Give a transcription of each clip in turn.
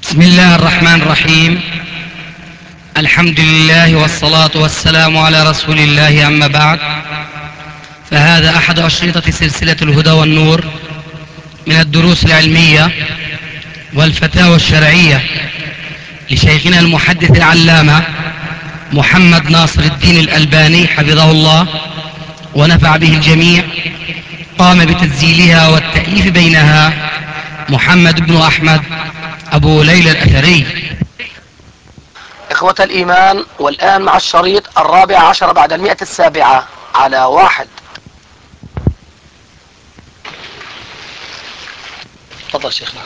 بسم الله الرحمن الرحيم. الحمد لله والصلاة والسلام على رسول الله، أما بعد، فهذا أحد أشرطة سلسلة الهدى والنور من الدروس العلمية والفتاوى الشرعية لشيخنا المحدث العلامة محمد ناصر الدين الألباني حفظه الله ونفع به الجميع. قام بتسجيلها والتأليف بينها محمد بن أحمد أبو ليلى الأثري. إخوة الإيمان، والآن مع الشريط 14 بعد 107 على 1. تفضل شيخنا.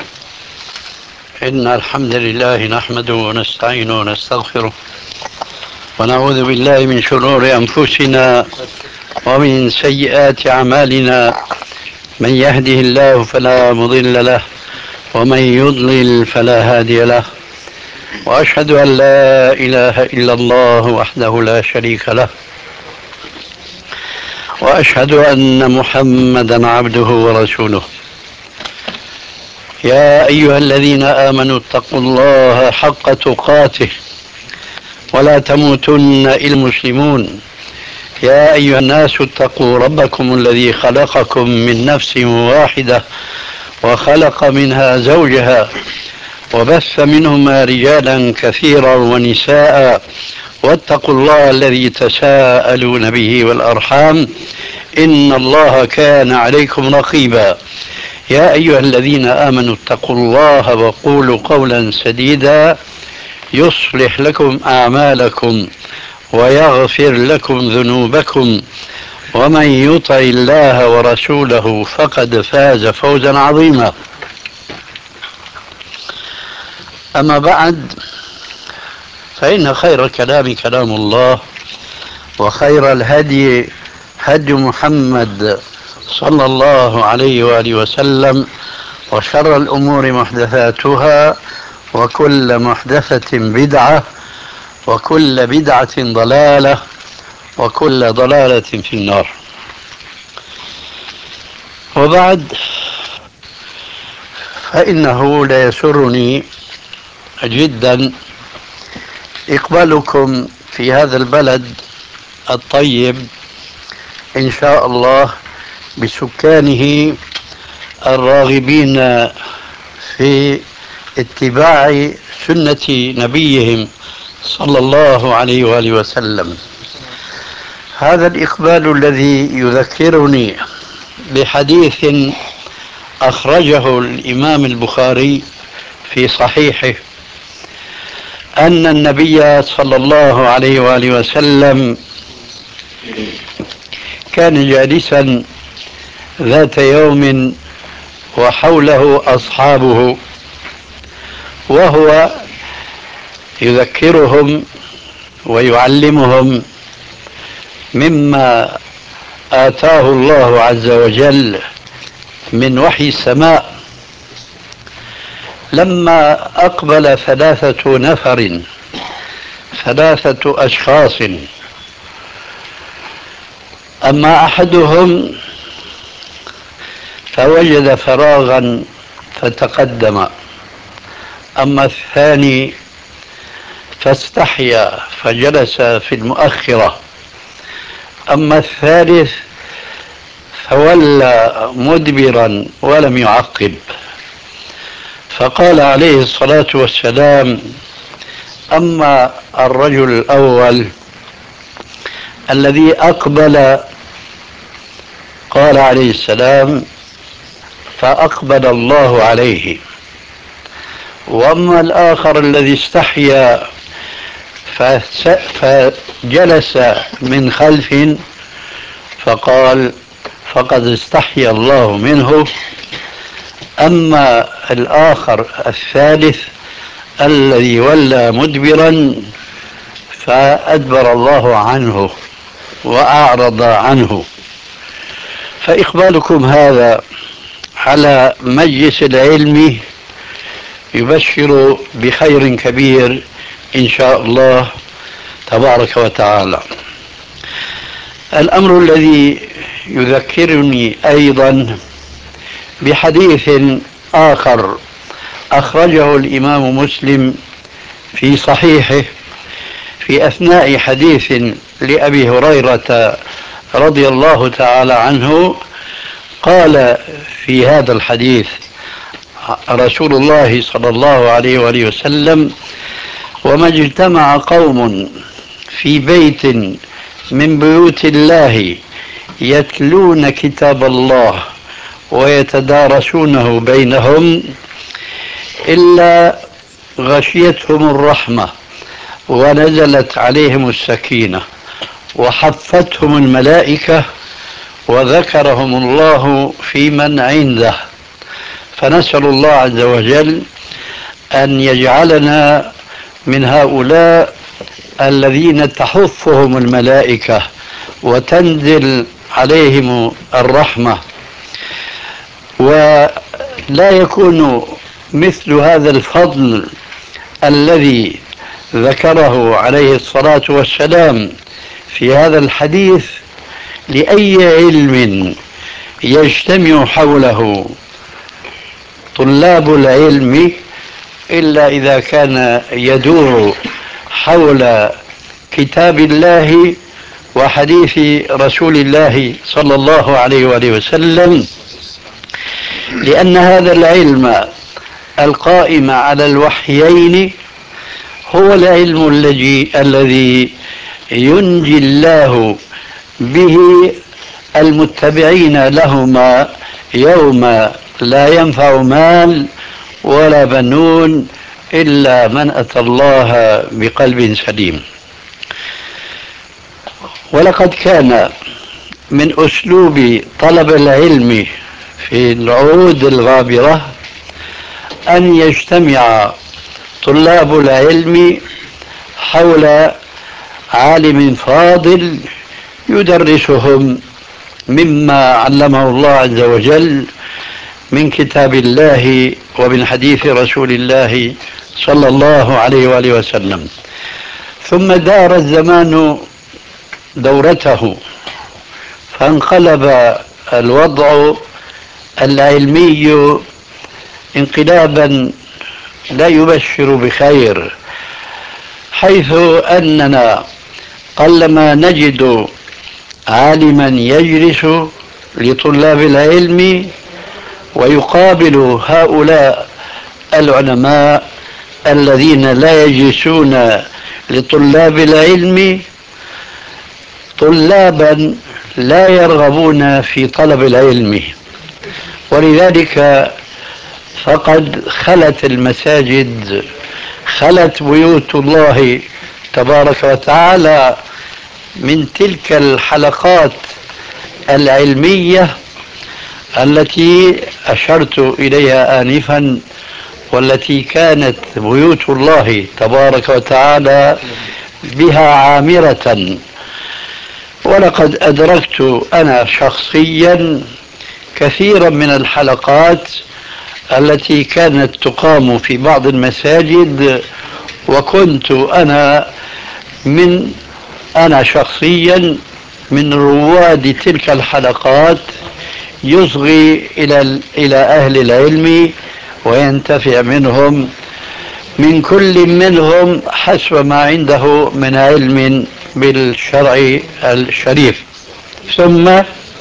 إن الحمد لله نحمده ونستعينه ونستغفره ونعوذ بالله من شرور أنفسنا ومن سيئات أعمالنا. من يهده الله فلا مضل له ومن يضلل فلا هادي له، وأشهد أن لا إله إلا الله وحده لا شريك له، وأشهد أن محمدا عبده ورسوله. يا أيها الذين آمنوا اتقوا الله حق تقاته ولا تموتن إلا المسلمون. يا أيها الناس اتقوا ربكم الذي خلقكم من نفس واحدة وخلق منها زوجها وبث منهما رجالا كثيرا ونساء، واتقوا الله الذي تساءلون به والأرحام إن الله كان عليكم رقيبا. يا أيها الذين آمنوا اتقوا الله وقولوا قولا سديدا يصلح لكم أعمالكم ويغفر لكم ذنوبكم، ومن يطع الله ورسوله فقد فاز فوزا عظيما. أما بعد، فإن خير الكلام كلام الله، وخير الهدي هدي محمد صلى الله عليه وآله وسلم، وشر الأمور محدثاتها، وكل محدثة بدعة، وكل بدعة ضلالة، وكل ضلالة في النار. وبعد، فإنه لا يسرني جدا إقبالكم في هذا البلد الطيب إن شاء الله، بسكانه الراغبين في اتباع سنة نبيهم صلى الله عليه وآله وسلم. هذا الإقبال الذي يذكرني بحديث أخرجه الإمام البخاري في صحيحه، أن النبي صلى الله عليه وآله وسلم كان جالسا ذات يوم وحوله أصحابه، وهو يذكرهم ويعلمهم مما آتاه الله عز وجل من وحي السماء. لما أقبل ثلاثة أشخاص، أما أحدهم فوجد فراغا فتقدم، أما الثاني فاستحيا فجلس في المؤخرة، أما الثالث فولى مدبرا ولم يعقب. فقال عليه الصلاة والسلام: أما الرجل الأول الذي أقبل، قال عليه السلام: فأقبل الله عليه. وأما الآخر الذي استحيا فجلس من خلف، فقال: فقد استحيا الله منه. أما الآخر الثالث الذي ولى مدبرا فأدبر الله عنه وأعرض عنه. فإقبالكم هذا على مجلس العلم يبشر بخير كبير إن شاء الله تبارك وتعالى. الأمر الذي يذكرني أيضا بحديث آخر أخرجه الإمام مسلم في صحيحه في أثناء حديث لأبي هريرة رضي الله تعالى عنه. قال في هذا الحديث رسول الله صلى الله عليه وآله وسلم: وما اجتمع قوم في بيت من بيوت الله يتلون كتاب الله ويتدارسونه بينهم إلا غشيتهم الرحمة ونزلت عليهم السكينة وحفتهم الملائكة وذكرهم الله في من عنده. فنسأل الله عز وجل أن يجعلنا من هؤلاء الذين تحفهم الملائكة وتنزل عليهم الرحمة، ولا يكون مثل هذا الفضل الذي ذكره عليه الصلاة والسلام في هذا الحديث لأي علم يجتمع حوله طلاب العلم إلا إذا كان يدور حول كتاب الله وحديث رسول الله صلى الله عليه وآله وسلم، لأن هذا العلم القائم على الوحيين هو العلم الذي ينجي الله به المتبعين لهما يوم لا ينفع مال ولا بنون إلا من أتى الله بقلب سليم. ولقد كان من أسلوب طلب العلم في العهود الغابرة أن يجتمع طلاب العلم حول عالم فاضل يدرسهم مما علمه الله عز وجل من كتاب الله ومن حديث رسول الله صلى الله عليه وآله وسلم. ثم دار الزمان دورته فانقلب الوضع العلمي انقلابا لا يبشر بخير، حيث أننا قلما نجد عالما يجلس لطلاب العلم ويقابل هؤلاء العلماء الذين لا يجلسون لطلاب العلم طلابا لا يرغبون في طلب العلم. ولذلك فقد خلت المساجد، خلت بيوت الله تبارك وتعالى من تلك الحلقات العلمية التي أشرت إليها آنفا، والتي كانت بيوت الله تبارك وتعالى بها عامرة. ولقد أدركت أنا شخصيا كثيرا من الحلقات التي كانت تقام في بعض المساجد، وكنت أنا شخصيا من رواد تلك الحلقات، يصغي إلى أهل العلم وينتفع منهم، من كل منهم حسب ما عنده من علم بالشرع الشريف. ثم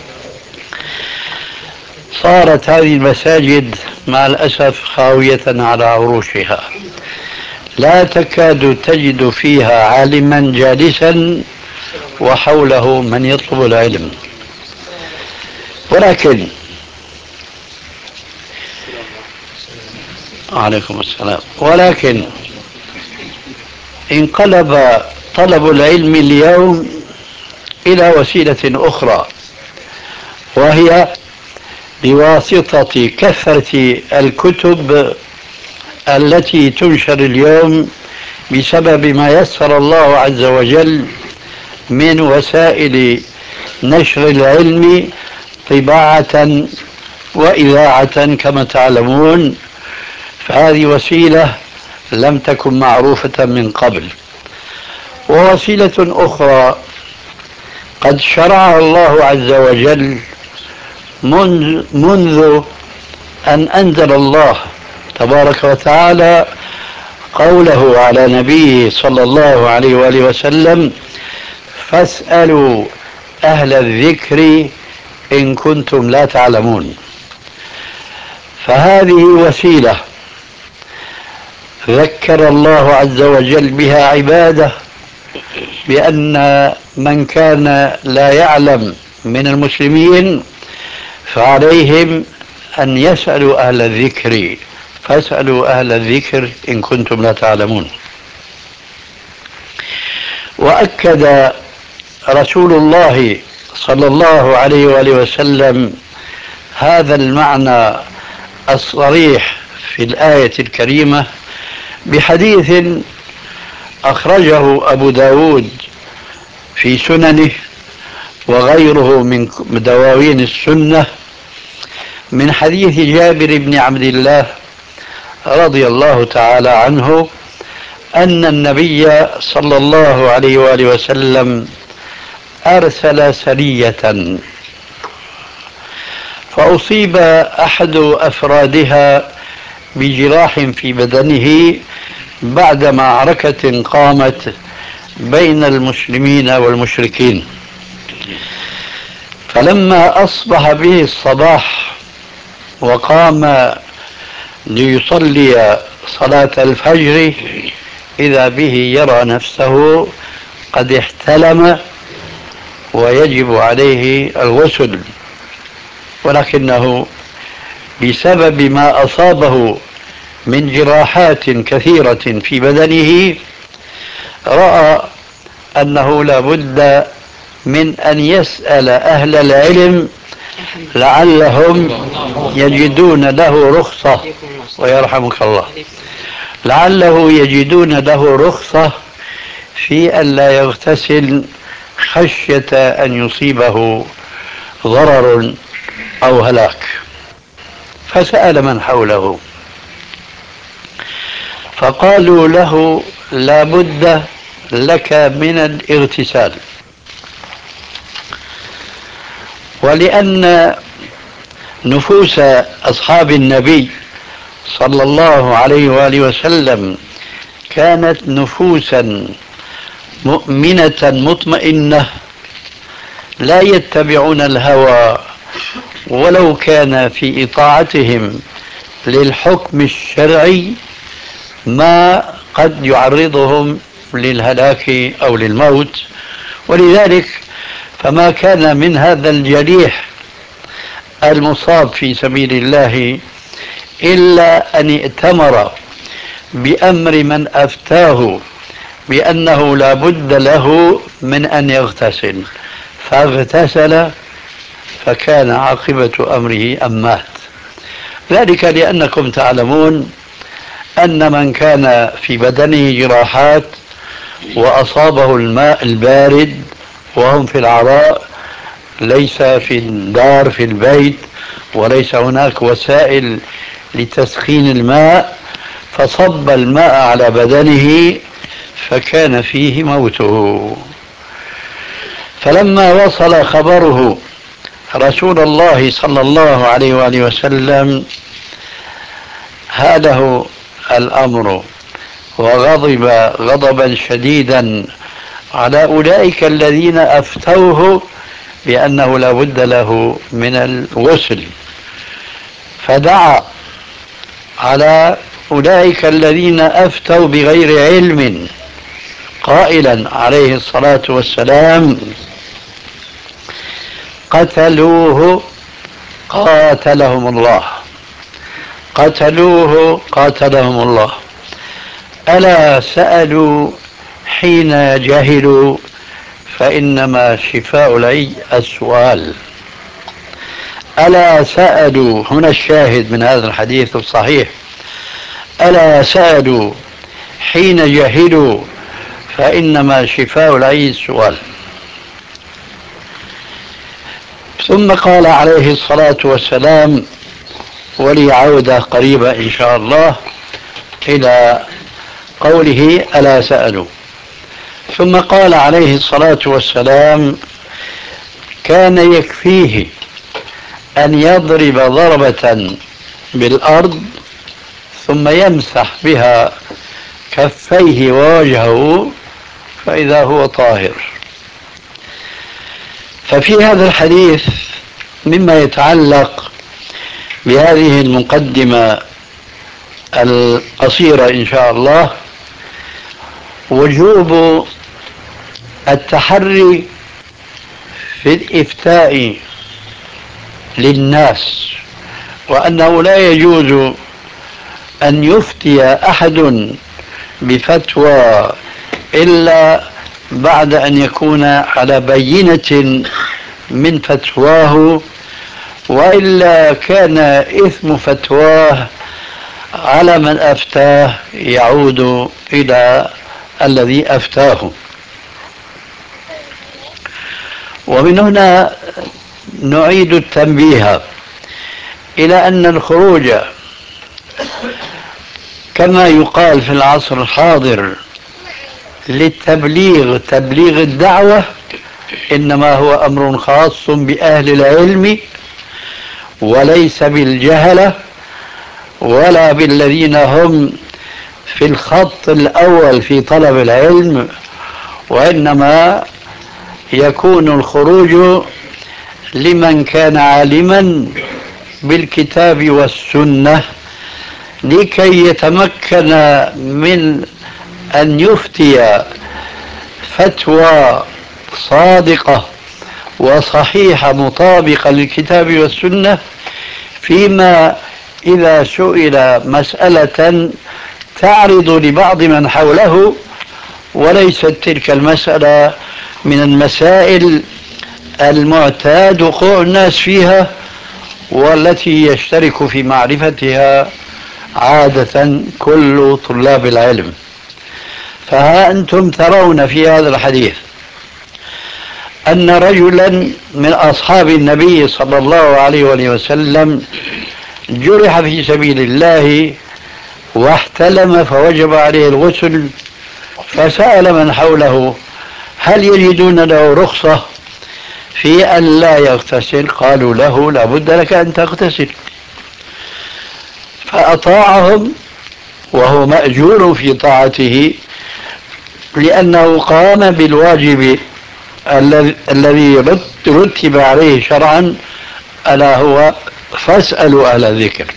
صارت هذه المساجد مع الأسف خاوية على عروشها، لا تكاد تجد فيها عالما جالسا وحوله من يطلب العلم. ولكن عليكم السلام. ولكن انقلب طلب العلم اليوم إلى وسيلة أخرى، وهي بواسطة كثرة الكتب التي تنشر اليوم بسبب ما يسر الله عز وجل من وسائل نشر العلم طباعة وإذاعة كما تعلمون. فهذه وسيلة لم تكن معروفة من قبل. ووسيلة أخرى قد شرعها الله عز وجل منذ أن أنزل الله تبارك وتعالى قوله على نبيه صلى الله عليه وآله وسلم: فاسألوا أهل الذكر إن كنتم لا تعلمون. فهذه وسيلة ذكر الله عز وجل بها عباده بأن من كان لا يعلم من المسلمين فعليهم أن يسألوا أهل الذكر، فاسألوا أهل الذكر إن كنتم لا تعلمون. وأكد رسول الله صلى الله عليه وآله وسلم هذا المعنى الصريح في الآية الكريمة بحديث أخرجه أبو داود في سننه وغيره من دواوين السنة من حديث جابر بن عبد الله رضي الله تعالى عنه أن النبي صلى الله عليه وآله وسلم أرسل سرية فأصيب أحد أفرادها بجراح في بدنه بعد معركة قامت بين المسلمين والمشركين. فلما أصبح به الصباح وقام ليصلي صلاة الفجر إذا به يرى نفسه قد احتلم ويجب عليه الغسل، ولكنه بسبب ما أصابه من جراحات كثيرة في بدنه رأى أنه لا بد من أن يسأل أهل العلم لعلهم يجدون له رخصة، ويرحمك الله، لعله يجدون له رخصة في أن لا يغتسل خشية أن يصيبه ضرر أو هلاك. فسأل من حوله فقالوا له: لا بد لك من الاغتسال. ولأن نفوس أصحاب النبي صلى الله عليه وآله وسلم كانت نفوسا مؤمنة مطمئنة لا يتبعون الهوى ولو كان في إطاعتهم للحكم الشرعي ما قد يعرضهم للهلاك أو للموت. ولذلك فما كان من هذا الجريح المصاب في سبيل الله إلا أن ائتمر بأمر من أفتاه بأنه لا بد له من أن يغتسل، فاغتسل فكان عاقبة أمره أن مات. ذلك لأنكم تعلمون أن من كان في بدنه جراحات وأصابه الماء البارد وهم في العراء، ليس في الدار في البيت وليس هناك وسائل لتسخين الماء، فصب الماء على بدنه فكان فيه موته. فلما وصل خبره رسول الله صلى الله عليه وآله وسلم هاله الأمر وغضب غضبا شديدا على أولئك الذين أفتوه بأنه لا بد له من الغسل، فدعا على أولئك الذين أفتوا بغير علم قائلا عليه الصلاة والسلام: قتلوه قاتلهم الله، قتلوه قاتلهم الله. ألا سألوا حين جهلوا فإنما شفاء العي السؤال. ألا سألوا، هنا الشاهد من هذا الحديث الصحيح: ألا سألوا حين جهلوا فإنما شفاء العي السؤال. ثم قال عليه الصلاة والسلام، ولي عودة قريبة إن شاء الله إلى قوله ألا سألوا، ثم قال عليه الصلاة والسلام: كان يكفيه أن يضرب ضربة بالأرض ثم يمسح بها كفيه ووجهه فإذا هو طاهر. ففي هذا الحديث مما يتعلق بهذه المقدمة القصيرة إن شاء الله وجوب التحري في الإفتاء للناس، وأنه لا يجوز أن يفتي أحد بفتوى إلا بعد أن يكون على بينة من فتواه، وإلا كان إثم فتواه على من أفتاه يعود إلى الذي أفتاه. ومن هنا نعيد التنبيه إلى أن الخروج كما يقال في العصر الحاضر للتبليغ، تبليغ الدعوة، إنما هو أمر خاص بأهل العلم وليس بالجهلة ولا بالذين هم في الخط الأول في طلب العلم، وإنما يكون الخروج لمن كان عالما بالكتاب والسنة لكي يتمكن من أن يفتي فتوى صادقة وصحيحة مطابقة للكتاب والسنة فيما إذا سئل مسألة تعرض لبعض من حوله وليست تلك المسألة من المسائل المعتاد وقوع الناس فيها والتي يشترك في معرفتها عادة كل طلاب العلم. فها أنتم ترون في هذا الحديث أن رجلا من أصحاب النبي صلى الله عليه وسلم جرح في سبيل الله واحتلم فوجب عليه الغسل، فسأل من حوله هل يجدون له رخصة في أن لا يغتسل؟ قالوا له لا بد لك أن تغتسل. فأطاعهم وهو مأجور في طاعته لأنه قام بالواجب الذي رتب عليه شرعا، ألا هو فاسألوا أهل الذكر.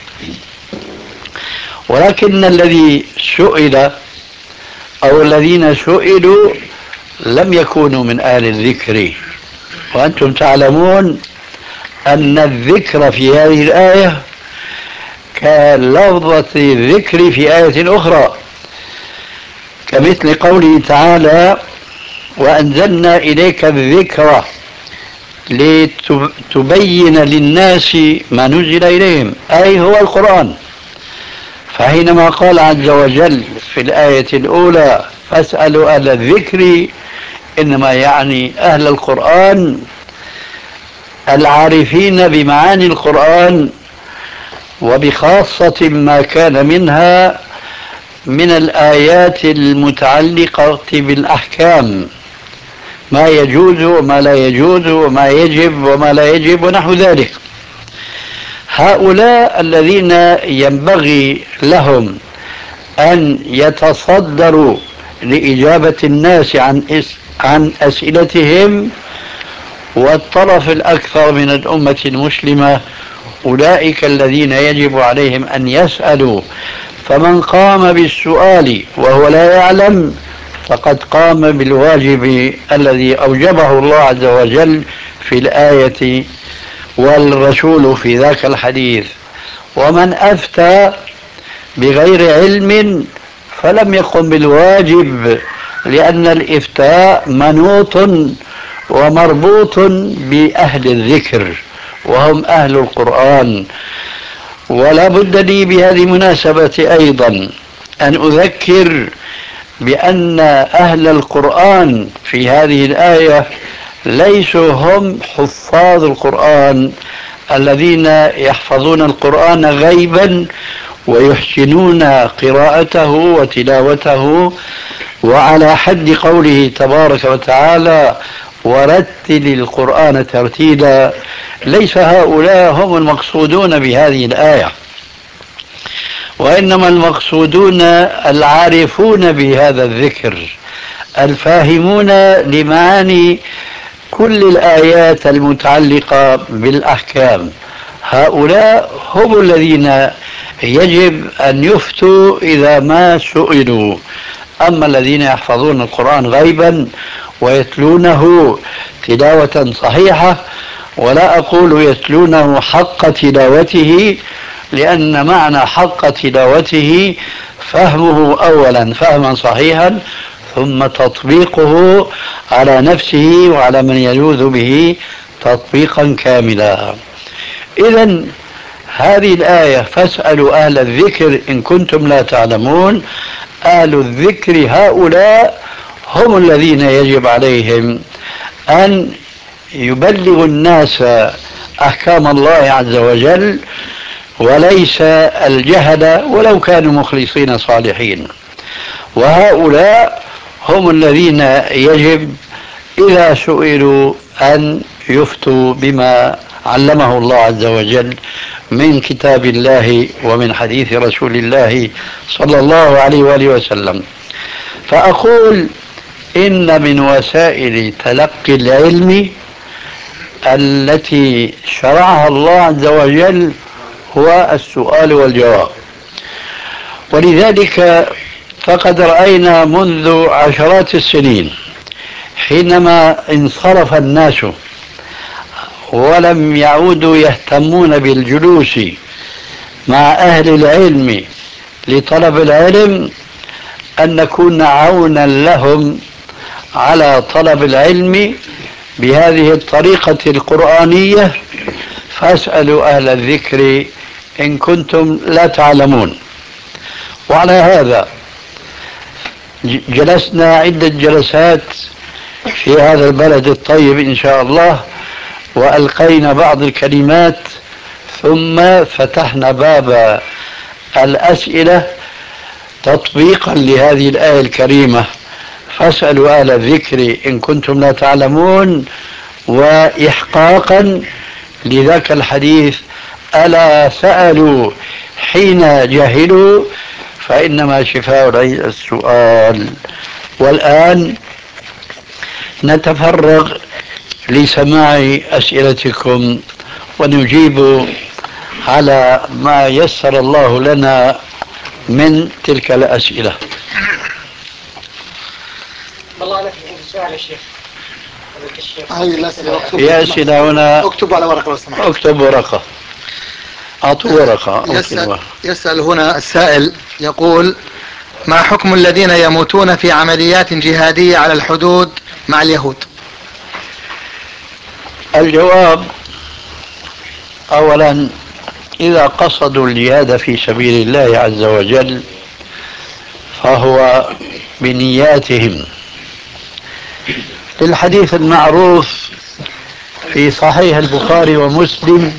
ولكن الذي سئل أو الذين سئلوا لم يكونوا من أهل الذكر، وأنتم تعلمون أن الذكر في هذه الآية كلفظة الذكر في آية أخرى، كمثل قوله تعالى وأنزلنا إليك الذكر لتبين للناس ما نزل إليهم، أي هو القرآن. فحينما قال عز وجل في الآية الأولى فاسألوا أهل الذكر، إنما يعني أهل القرآن العارفين بمعاني القرآن وبخاصة ما كان منها من الآيات المتعلقة بالأحكام، ما يجوز وما لا يجوز وما يجب وما لا يجب ونحو ذلك. هؤلاء الذين ينبغي لهم أن يتصدروا لإجابة الناس عن أسئلتهم، والطرف الأكثر من الأمة المسلمة أولئك الذين يجب عليهم أن يسألوا، فمن قام بالسؤال وهو لا يعلم فقد قام بالواجب الذي أوجبه الله عز وجل في الآية والرسول في ذاك الحديث. ومن أفتى بغير علم فلم يقم بالواجب، لأن الإفتاء منوط ومربوط بأهل الذكر وهم أهل القرآن. ولا بد لي بهذه المناسبة أيضا أن أذكر بأن أهل القرآن في هذه الآية ليسوا هم حفاظ القرآن الذين يحفظون القرآن غيبا ويحسنون قراءته وتلاوته وعلى حد قوله تبارك وتعالى ورتل القرآن ترتيلا. ليس هؤلاء هم المقصودون بهذه الآية، وإنما المقصودون العارفون بهذا الذكر الفاهمون لمعاني كل الآيات المتعلقة بالأحكام. هؤلاء هم الذين يجب أن يفتوا إذا ما سئلوا. أما الذين يحفظون القرآن غيبا ويتلونه تلاوة صحيحة، ولا أقول يتلونه حق تلاوته، لأن معنى حق تلاوته فهمه أولا فهما صحيحا، ثم تطبيقه على نفسه وعلى من يلوذ به تطبيقا كاملا. إذا هذه الآية فاسألوا أهل الذكر إن كنتم لا تعلمون، أهل الذكر هؤلاء هم الذين يجب عليهم أن يبلغوا الناس أحكام الله عز وجل، وليس الجهل ولو كانوا مخلصين صالحين. وهؤلاء هم الذين يجب إذا سئلوا أن يفتوا بما علمه الله عز وجل من كتاب الله ومن حديث رسول الله صلى الله عليه وآله وسلم. فأقول إن من وسائل تلقي العلم التي شرعها الله عز وجل هو السؤال والجواب. ولذلك فقد رأينا منذ عشرات السنين حينما انصرف الناس ولم يعودوا يهتمون بالجلوس مع أهل العلم لطلب العلم، أن نكون عونا لهم على طلب العلم بهذه الطريقة القرآنية: فاسألوا أهل الذكر إن كنتم لا تعلمون. وعلى هذا جلسنا عدة جلسات في هذا البلد الطيب إن شاء الله، وألقينا بعض الكلمات، ثم فتحنا باب الأسئلة تطبيقا لهذه الآية الكريمة: فاسألوا أهل الذكر إن كنتم لا تعلمون، وإحقاقا لذاك الحديث: ألا سألوا حين جهلوا فإنما شفاء العي السؤال. والآن نتفرغ لسماع أسئلتكم ونجيب على ما يسر الله لنا من تلك الأسئلة. الله عليك السؤال يا شيخ. يا أسئلة هنا، اكتب على ورقة لو سمحت. اكتب ورقة، أعطوا ورقة. يسأل هنا السائل يقول: ما حكم الذين يموتون في عمليات جهادية على الحدود مع اليهود؟ الجواب: أولا، إذا قصدوا الجهاد في سبيل الله عز وجل فهو بنياتهم، للحديث المعروف في صحيح البخاري ومسلم،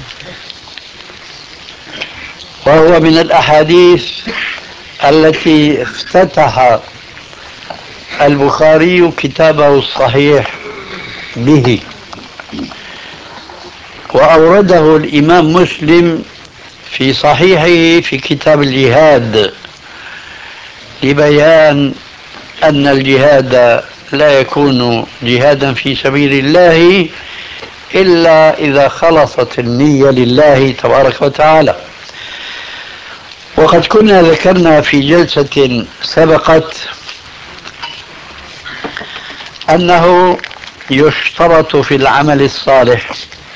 وهو من الأحاديث التي افتتح البخاري كتابه الصحيح به، وأورده الإمام مسلم في صحيحه في كتاب الجهاد، لبيان أن الجهاد لا يكون جهادا في سبيل الله إلا إذا خلصت النية لله تبارك وتعالى. وقد كنا ذكرنا في جلسة سبقت أنه يشترط في العمل الصالح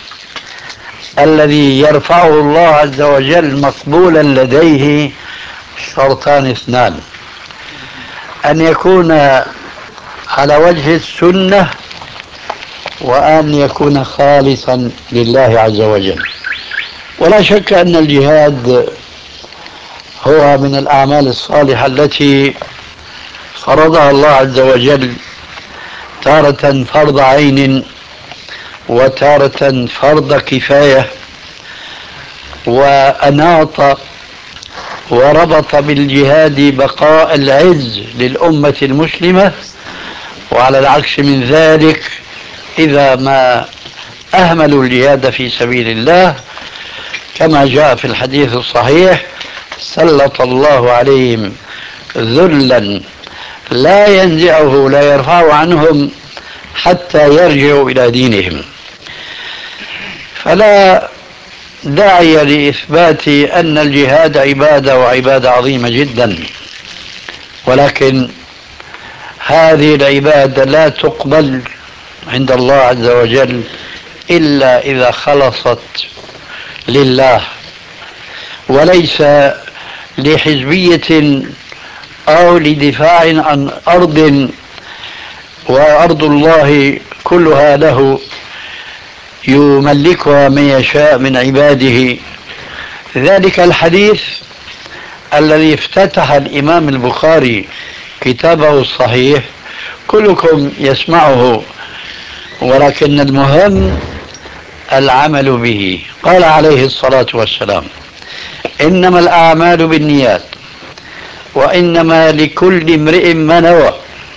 الذي يرفعه الله عز وجل مقبولا لديه شرطان اثنان: أن يكون على وجه السنة، وأن يكون خالصا لله عز وجل. ولا شك أن الجهاد هو من الأعمال الصالحة التي فرضها الله عز وجل، تارة فرض عين وتارة فرض كفاية، وأناط وربط بالجهاد بقاء العز للأمة المسلمة. وعلى العكس من ذلك، إذا ما أهملوا الجهاد في سبيل الله كما جاء في الحديث الصحيح: سلط الله عليهم ذلا لا ينزعه لا يرفع عنهم حتى يرجعوا إلى دينهم. فلا داعي لإثبات أن الجهاد عبادة وعبادة عظيمة جدا، ولكن هذه العبادة لا تقبل عند الله عز وجل إلا إذا خلصت لله، وليس لحزبية أو لدفاع عن أرض، وأرض الله كلها له يملكها من يشاء من عباده. ذلك الحديث الذي افتتح الإمام البخاري كتابه الصحيح كلكم يسمعه، ولكن المهم العمل به. قال عليه الصلاة والسلام: إنما الأعمال بالنيات وإنما لكل امرئ ما نوى،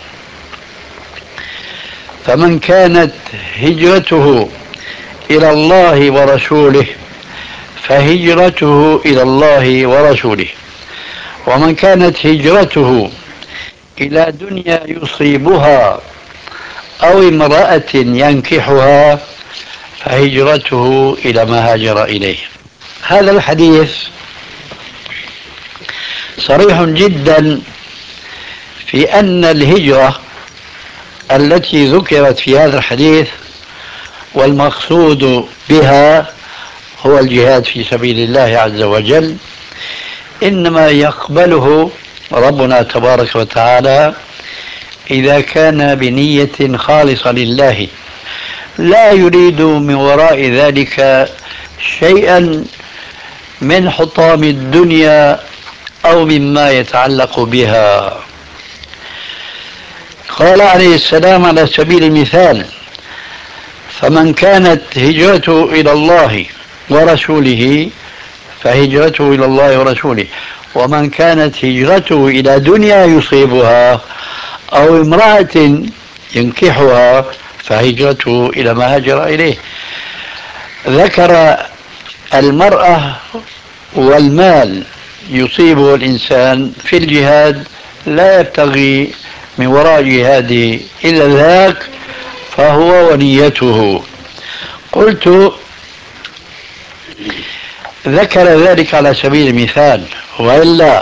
فمن كانت هجرته إلى الله ورسوله فهجرته إلى الله ورسوله، ومن كانت هجرته إلى دنيا يصيبها أو امرأة ينكحها فهجرته إلى ما هاجر إليه. هذا الحديث صريح جدا في أن الهجرة التي ذكرت في هذا الحديث والمقصود بها هو الجهاد في سبيل الله عز وجل، إنما يقبله ربنا تبارك وتعالى إذا كان بنية خالصة لله، لا يريد من وراء ذلك شيئا من حطام الدنيا أو مما يتعلق بها. قال عليه السلام على سبيل المثال: فمن كانت هجرته إلى الله ورسوله فهجرته إلى الله ورسوله، ومن كانت هجرته إلى دنيا يصيبها أو امرأة ينكحها فهجرته إلى ما هاجر إليه. ذكر المرأة والمال يصيبه الإنسان في الجهاد، لا يبتغي من وراء جهاده إلا ذاك، فهو ونيته. قلت ذكر ذلك على سبيل المثال، وإلا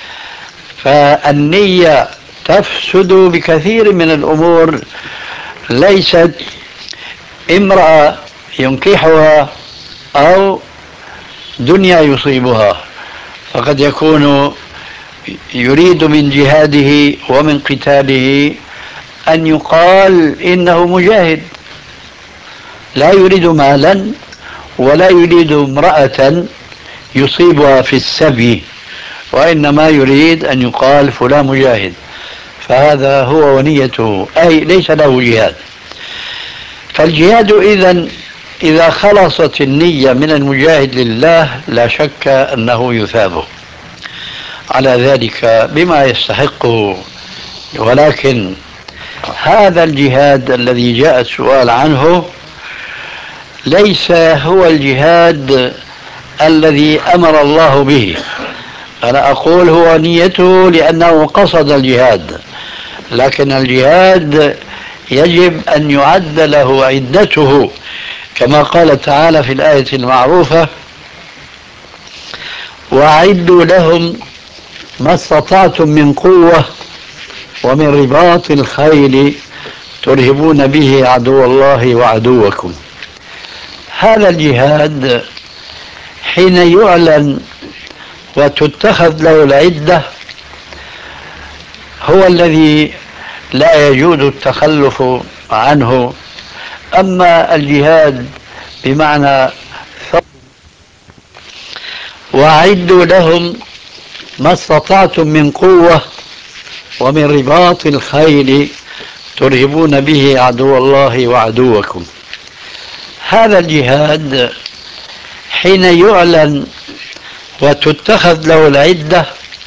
فالنية تفسد بكثير من الأمور، ليست امرأة ينكحها أو دنيا يصيبها، فقد يكون يريد من جهاده ومن قتاله أن يقال إنه مجاهد، لا يريد مالا ولا يريد امرأة يصيبها في السبي، وإنما يريد أن يقال فلان مجاهد، فهذا هو ونيته، أي ليس له جهاد. فالجهاد إذا خلصت النية من المجاهد لله لا شك أنه يثابه على ذلك بما يستحقه. ولكن هذا الجهاد الذي جاء السؤال عنه ليس هو الجهاد الذي أمر الله به. أنا أقول هو نيته لأنه قصد الجهاد، لكن الجهاد يجب أن يعد له عدته، كما قال تعالى في الآية المعروفة: وأعدوا لهم ما استطعتم من قوة ومن رباط الخيل ترهبون به عدو الله وعدوكم. هذا الجهاد حين يعلن وتتخذ له العدة هو الذي لا يجوز التخلف عنه. أما الجهاد بمعنى وأعدوا لهم ما استطعتم من قوة ومن رباط الخيل ترهبون به عدو الله وعدوكم، هذا الجهاد حين يعلن وتتخذ له العدة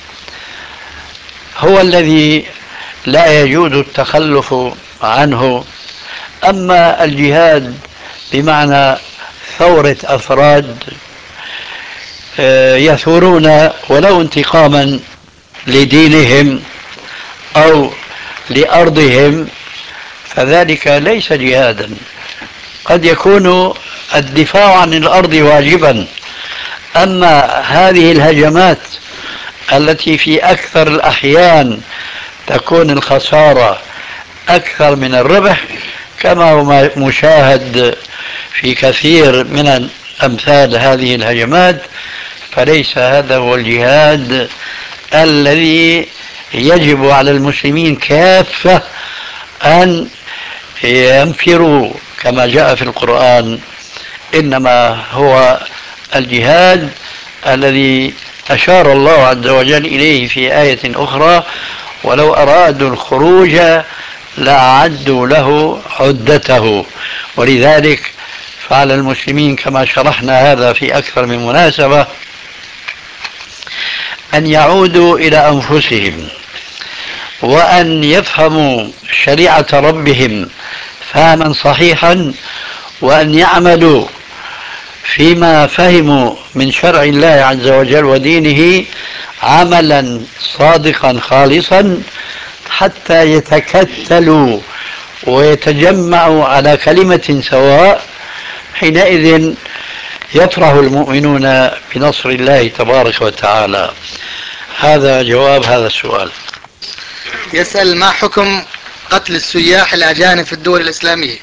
هو الذي لا يجوز التخلف عنه. أما الجهاد بمعنى ثورة أفراد يثورون ولو انتقاما لدينهم أو لأرضهم، فذلك ليس جهادا. قد يكون الدفاع عن الأرض واجبا، أما هذه الهجمات التي في أكثر الأحيان تكون الخسارة أكثر من الربح، كما هو مشاهد في كثير من أمثال هذه الهجمات، فليس هذا هو الجهاد الذي يجب على المسلمين كافة أن ينفروا كما جاء في القرآن. إنما هو الجهاد الذي أشار الله عز وجل إليه في آية أخرى: ولو أرادوا الخروج لأعدوا له عدته. ولذلك فعلى المسلمين كما شرحنا هذا في أكثر من مناسبة أن يعودوا إلى أنفسهم، وأن يفهموا شريعة ربهم فهما صحيحا، وأن يعملوا فيما فهموا من شرع الله عز وجل ودينه عملا صادقا خالصا، حتى يتكتلوا ويتجمعوا على كلمة سواء. حينئذ يفرح المؤمنون بنصر الله تبارك وتعالى. هذا جواب هذا السؤال. يسأل: ما حكم قتل السياح الأجانب في الدول الإسلامية؟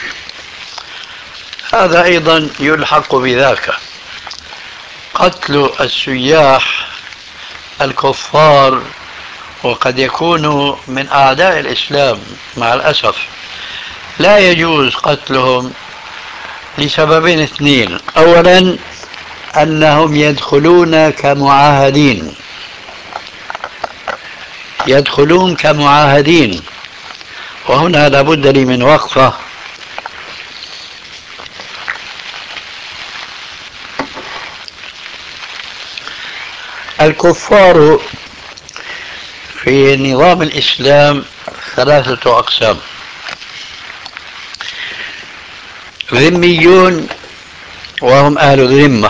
هذا أيضا يلحق بذاك. قتل السياح الكفار، وقد يكونوا من أعداء الإسلام مع الأسف، لا يجوز قتلهم لسببين اثنين: أولا أنهم يدخلون كمعاهدين، وهنا لابد لي من وقفة. الكفار في نظام الإسلام ثلاثة أقسام: ذميون وهم أهل الذمة،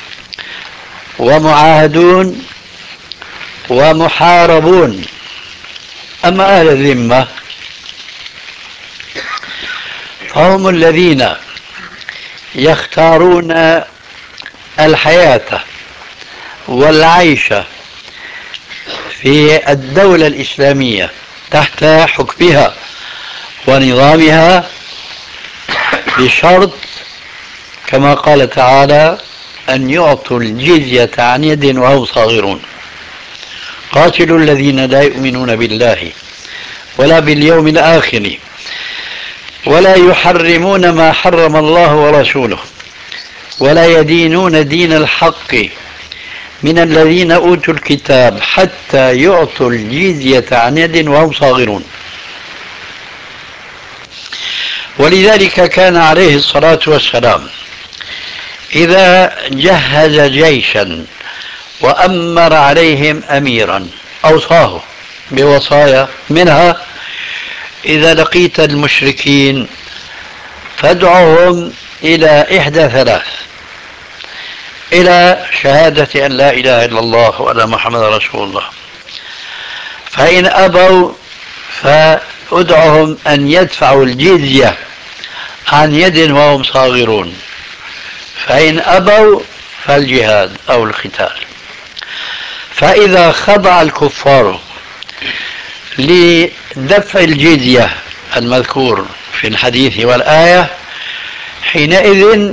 ومعاهدون، ومحاربون. أما أهل الذمة فهم الذين يختارون الحياة والعيش في الدولة الإسلامية تحت حكمها ونظامها، بشرط كما قال تعالى: أن يعطوا الجزية عن يد وهم صاغرون. قاتلوا الذين لا يؤمنون بالله ولا باليوم الآخر ولا يحرمون ما حرم الله ورسوله ولا يدينون دين الحق من الذين أوتوا الكتاب حتى يعطوا الجزية عن يد وهم صاغرون. ولذلك كان عليه الصلاة والسلام إذا جهز جيشا وأمر عليهم أميرا أوصاه بوصايا، منها: إذا لقيت المشركين فادعهم إلى إحدى ثلاث: إلى شهادة أن لا إله إلا الله وأن محمد رسول الله، فإن أبوا فادعهم أن يدفعوا الجزية عن يد وهم صاغرون، فإن أبوا فالجهاد أو القتال. فإذا خضع الكفار لدفع الجزية المذكور في الحديث والآية، حينئذ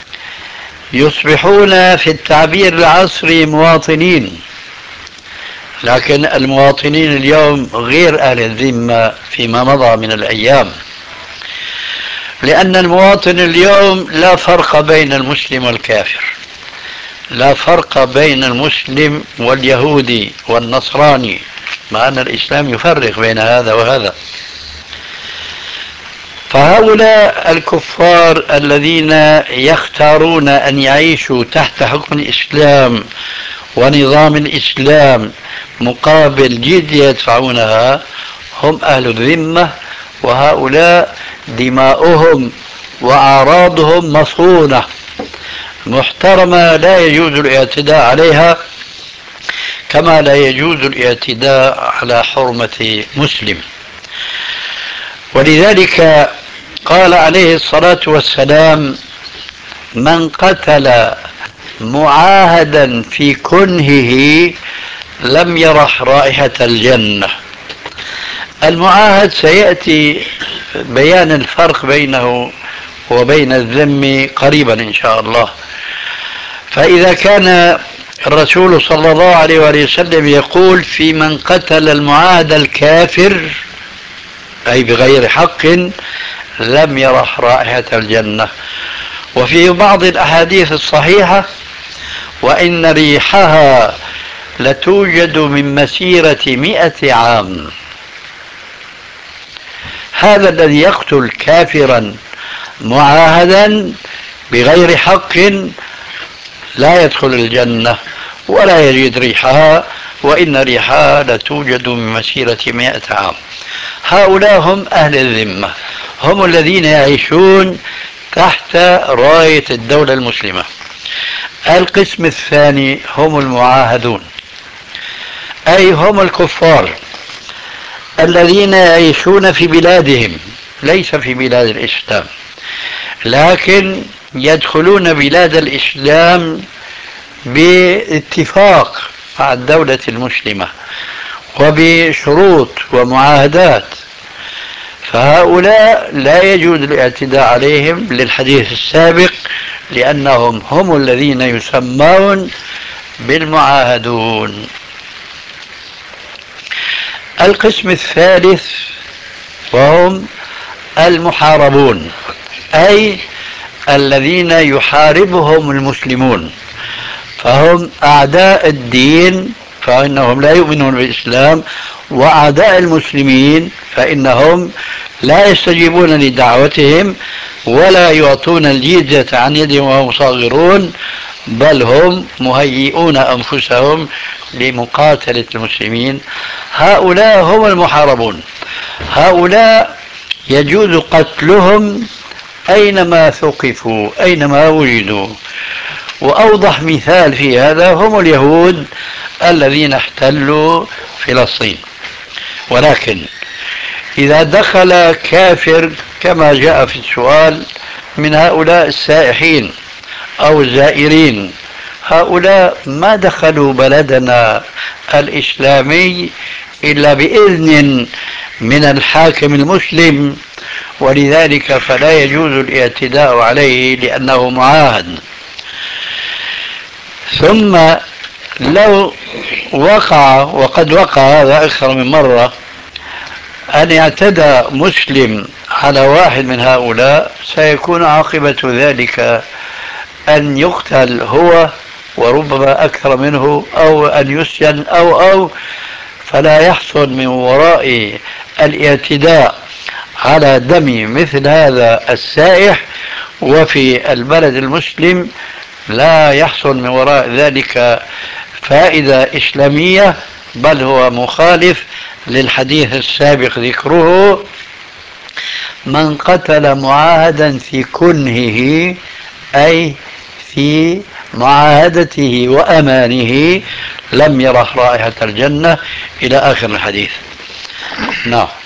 يصبحون في التعبير العصري مواطنين. لكن المواطنين اليوم غير أهل الذمة فيما مضى من الأيام، لأن المواطن اليوم لا فرق بين المسلم والكافر، لا فرق بين المسلم واليهودي والنصراني، مع أن الإسلام يفرق بين هذا وهذا. فهؤلاء الكفار الذين يختارون أن يعيشوا تحت حكم الإسلام ونظام الإسلام مقابل جزية يدفعونها هم أهل الذمة، وهؤلاء دماؤهم وأعراضهم مصونة. محترمة لا يجوز الاعتداء عليها، كما لا يجوز الاعتداء على حرمة مسلم. ولذلك قال عليه الصلاة والسلام: من قتل معاهدا في كنهه لم يرح رائحة الجنة. المعاهد سيأتي بيان الفرق بينه وبين الذم قريبا إن شاء الله. فإذا كان الرسول صلى الله عليه وآله وسلم يقول في من قتل المعاهد الكافر أي بغير حق لم يرح رائحة الجنة. وفي بعض الأحاديث الصحيحة: وإن ريحها لتوجد من مسيرة 100 عام. هذا الذي يقتل كافرا معاهدا بغير حق لا يدخل الجنة ولا يجد ريحها، وإن ريحها لتوجد من مسيرة 100 عام. هؤلاء هم أهل الذمة، هم الذين يعيشون تحت راية الدولة المسلمة. القسم الثاني هم المعاهدون، أي هم الكفار الذين يعيشون في بلادهم ليس في بلاد الإسلام، لكن يدخلون بلاد الإسلام باتفاق مع الدولة المسلمة وبشروط ومعاهدات. فهؤلاء لا يجوز الاعتداء عليهم للحديث السابق، لأنهم هم الذين يسمون بالمعاهدون. القسم الثالث وهم المحاربون، أي الذين يحاربهم المسلمون، فهم أعداء الدين فإنهم لا يؤمنون بالإسلام، وأعداء المسلمين فإنهم لا يستجيبون لدعوتهم ولا يعطون الجزية عن يدهم وهم صاغرون، بل هم مهيئون أنفسهم لمقاتلة المسلمين. هؤلاء هم المحاربون، هؤلاء يجوز قتلهم أينما ثقفوا أينما وجدوا. وأوضح مثال في هذا هم اليهود الذين احتلوا فلسطين. ولكن إذا دخل كافر كما جاء في السؤال من هؤلاء السائحين أو الزائرين، هؤلاء ما دخلوا بلدنا الإسلامي إلا بإذن من الحاكم المسلم، ولذلك فلا يجوز الاعتداء عليه لأنه معاهد. ثم لو وقع، وقد وقع هذا أكثر من مرة، أن يعتدى مسلم على واحد من هؤلاء، سيكون عاقبة ذلك أن يقتل هو وربما أكثر منه، أو أن يسجن أو فلا يحصل من وراء الاعتداء على دم مثل هذا السائح وفي البلد المسلم لا يحصل من وراء ذلك فائدة إسلامية، بل هو مخالف للحديث السابق ذكره: من قتل معاهدا في كنهه أي في معاهدته وأمانه لم يرح رائحة الجنة، إلى آخر الحديث. نعم.